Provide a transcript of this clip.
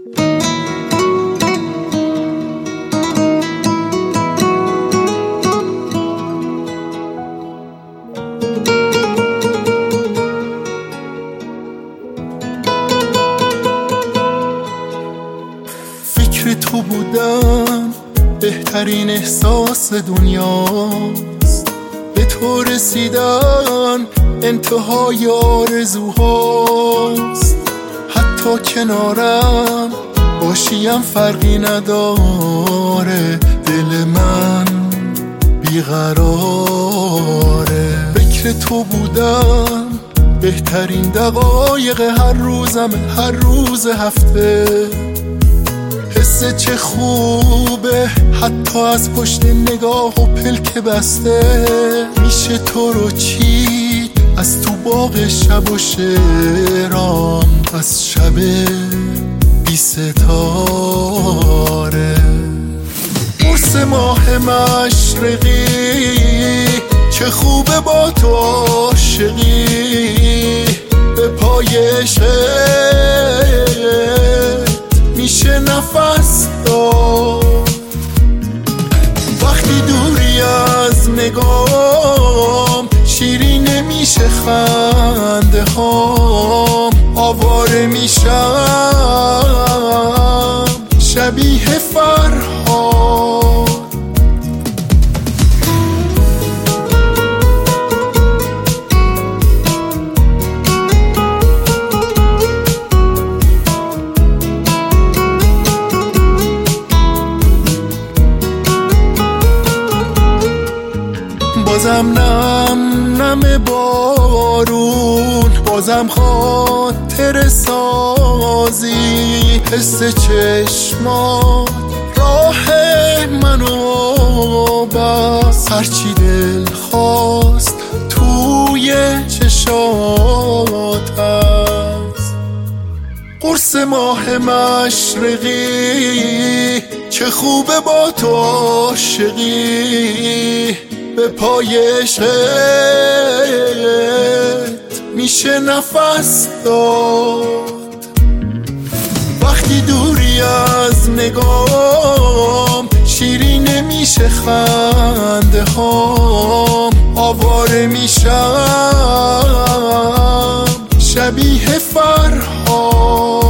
فکر تو بودم بهترین احساس دنیاست، به تو رسیدن انتهای آرزوهاست. حتی کنارم باشیم فرقی نداره، دل من بیقراره. فکر تو بودم بهترین دقایق هر روزم، هر روز هفته. حس چه خوبه حتی از پشت نگاه و پلک بسته. میشه تو رو چید از تو باغ شب و شعرام، از شب بی ستاره. قرص ماه مشرقی چه خوبه با تو عاشقی، به پای عشقت میشه نفس داد. وقتی دوری از نگام شیرین میشه خنده هام، آواره میشم شبیه فرهاد. بازم نم بارون، بازم خاطر سازی. حس چشمات راه منو بس، هرچی دل خواست توی چشات هست. قرص ماه مشرقی چه خوبه با تو عاشقی، به پای عشقت میشه نفس داد. وقتی دوری از نگام شیرین میشه خنده هام، آواره میشم شبیه فرهاد.